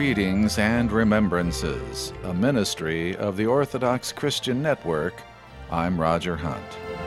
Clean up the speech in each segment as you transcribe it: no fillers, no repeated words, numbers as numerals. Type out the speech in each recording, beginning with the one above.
Readings and Remembrances, a ministry of the Orthodox Christian Network. I'm Roger Hunt.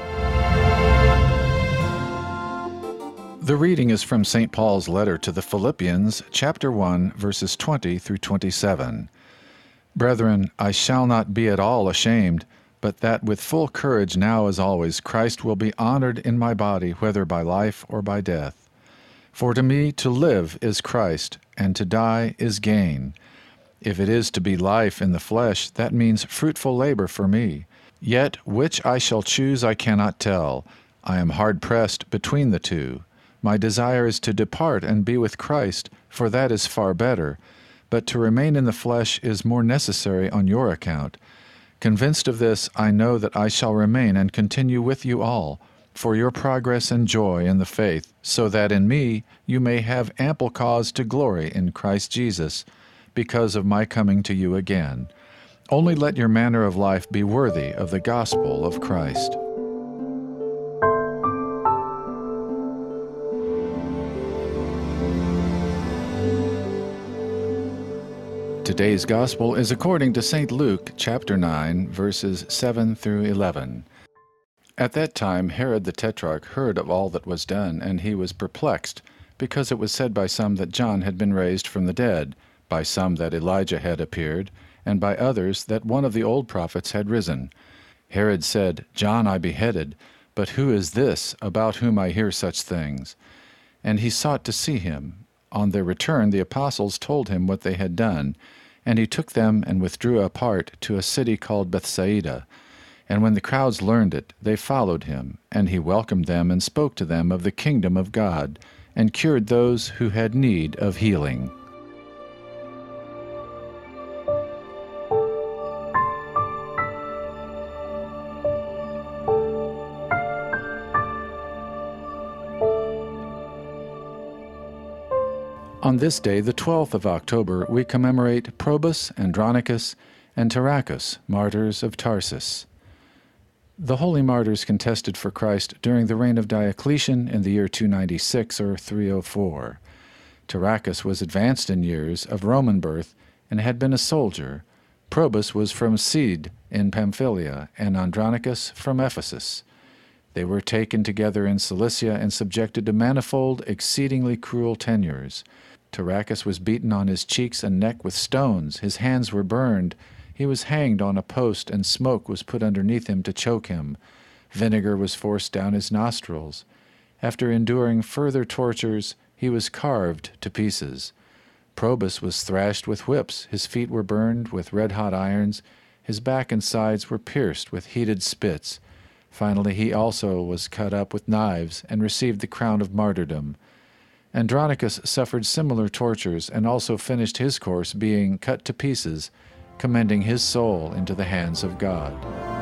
The reading is from St. Paul's letter to the Philippians, chapter 1, verses 20 through 27. Brethren, I shall not be at all ashamed, but that with full courage now as always Christ will be honored in my body, whether by life or by death. For to me to live is Christ, and to die is gain. If it is to be life in the flesh, that means fruitful labor for me. Yet which I shall choose I cannot tell. I am hard-pressed between the two. My desire is to depart and be with Christ, for that is far better. But to remain in the flesh is more necessary on your account. Convinced of this, I know that I shall remain and continue with you all, for your progress and joy in the faith, so that in me you may have ample cause to glory in Christ Jesus, because of my coming to you again. Only let your manner of life be worthy of the gospel of Christ. Today's Gospel is according to St. Luke, chapter 9, verses 7 through 11. At that time Herod the Tetrarch heard of all that was done, and he was perplexed, because it was said by some that John had been raised from the dead, by some that Elijah had appeared, and by others that one of the old prophets had risen. Herod said, John I beheaded, but who is this, about whom I hear such things? And he sought to see him. On their return the apostles told him what they had done, and he took them and withdrew apart to a city called Bethsaida. And when the crowds learned it, they followed him, and he welcomed them and spoke to them of the kingdom of God, and cured those who had need of healing. On this day, the 12th of October, we commemorate Probus, Andronicus, and Tychicus, martyrs of Tarsus. The holy martyrs contested for Christ during the reign of Diocletian in the year 296 or 304. Tychicus was advanced in years, of Roman birth, and had been a soldier. Probus was from Cide in Pamphylia, and Andronicus from Ephesus. They were taken together in Cilicia and subjected to manifold, exceedingly cruel tenures. Tychicus was beaten on his cheeks and neck with stones, his hands were burned, he was hanged on a post, and smoke was put underneath him to choke him. Vinegar was forced down his nostrils. After enduring further tortures, he was carved to pieces. Probus was thrashed with whips, his feet were burned with red-hot irons, his back and sides were pierced with heated spits. Finally, he also was cut up with knives and received the crown of martyrdom. Andronicus suffered similar tortures and also finished his course being cut to pieces, commending his soul into the hands of God.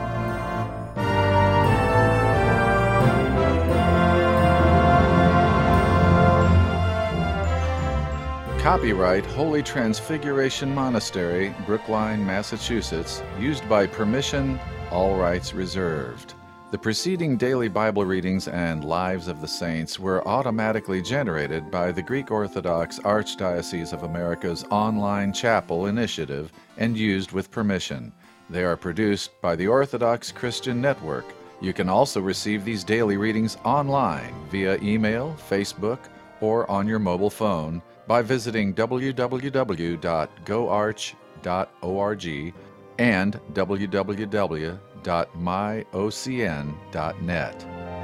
Copyright Holy Transfiguration Monastery, Brookline, Massachusetts, used by permission, all rights reserved. The preceding daily Bible readings and Lives of the Saints were automatically generated by the Greek Orthodox Archdiocese of America's online chapel initiative and used with permission. They are produced by the Orthodox Christian Network. You can also receive these daily readings online via email, Facebook, or on your mobile phone by visiting www.goarch.org and www.myocn.net.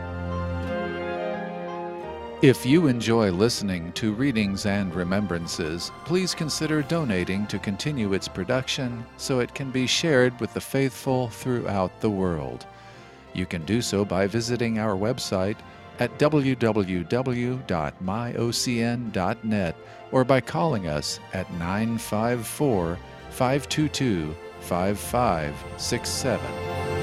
If you enjoy listening to Readings and Remembrances, please consider donating to continue its production so it can be shared with the faithful throughout the world. You can do so by visiting our website at www.myocn.net or by calling us at 954-522-5567.